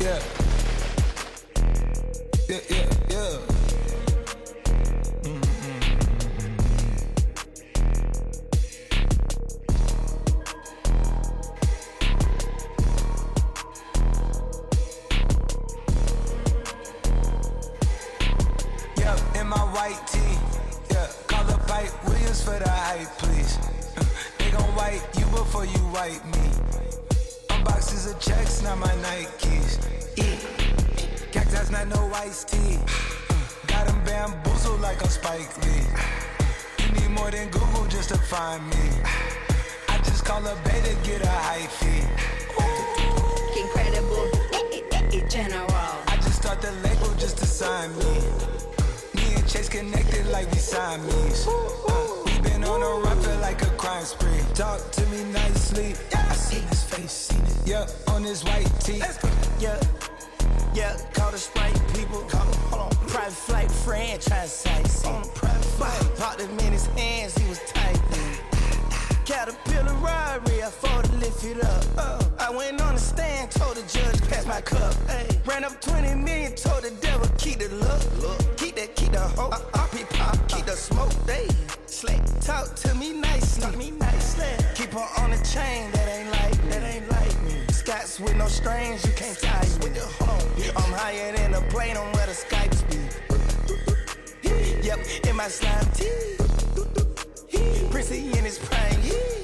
Yeah. Yeah, yeah, yeah. In my white tee, yeah. Call up Pipe Williams for the hype, please. They gon' wipe you before you wipe me. Unboxes of checks, not my Nikes. Cactus, not no iced tea. Got them bamboozled like I'm Spike Lee. You need more than Google just to find me. I just call a beta, get a high fee. Incredible, general. I just start the label just to sign me. Chase connected like we Siamese. We been on a run, feel like a crime spree. Talk to me nicely. I seen his face, seen it. Yeah, on his white tee. Yeah, yeah, call the Sprite people. Hold on, private flight franchise sites. On a private flight, popped him in his hands, he was tight. Caterpillar robbery, I fought to lift it up. I went on the stand, told the judge pass my cup. Ran up 20 million, told the devil keep the look. Keep the hope. Pop, keep the smoke. Slick, talk to me nicely. Keep her on the chain, that ain't like me. Scots with no strings, you can't tie me. I'm higher than a plane on where the Skypes be. Yep, in my slime tee. Prissy in his prime,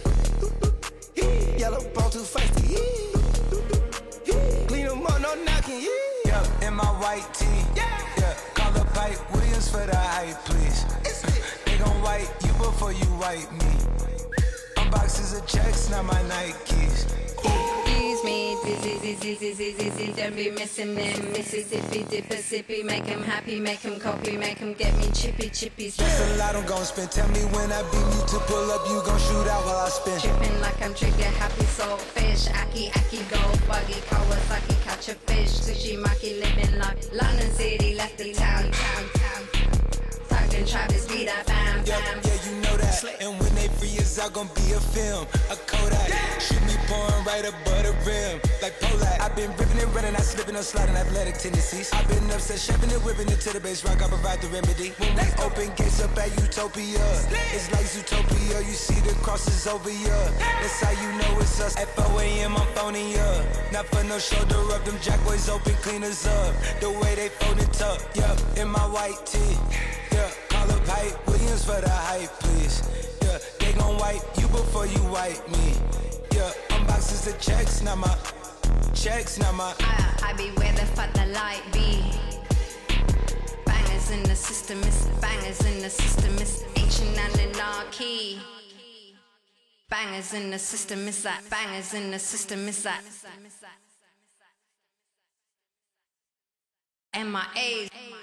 yellow bone too feisty, clean him up, no knocking, yeah. In my white tee, yeah. Call up Pipe Williams for the hype, please. They gon' wipe you before you wipe me. Unboxes of checks, not my Nikes. Excuse me, dizzy, don't be missing them. Mississippi, Dipper, make him happy, make him copy, make him get me chippies. That's a lot I'm gon' spend. Tell me when I beat you to pull up, you gon' shoot out while I spin. Trippin' like I'm trigger happy, saltfish, aki, gold buggy, Kawasaki, catch a fish, sushi, maki, living like London City, left the town. Tugged and Travis, be that bam. Yeah, you know that. And when they free us out, gon' be a film, a Kodak. Shoot me pouring right above the rim, like Polak. I've been ripping and running, I slipping and sliding, athletic tendencies. I've been upset, shoving and whipping it to the base rock. I provide the remedy. When we open gates up at Utopia, it's like Zootopia. You see the crosses over ya. That's how you know it's us. At 4 a.m. I'm phoning ya. Not for no shoulder up, them jack boys open cleaners up. The way they fold it up, yeah. In my white tee, yeah. Call up Pipe Williams for the hype, please. Yeah, they gon' wipe you before you wipe me. Yeah, unboxes of checks, not my checks, not my. I be where the fuck the light be. Bangers in the system, it's bangers in the system, it's ancient anarchy. Bangers in the system, it's that bangers in the system, it's that. MIAs.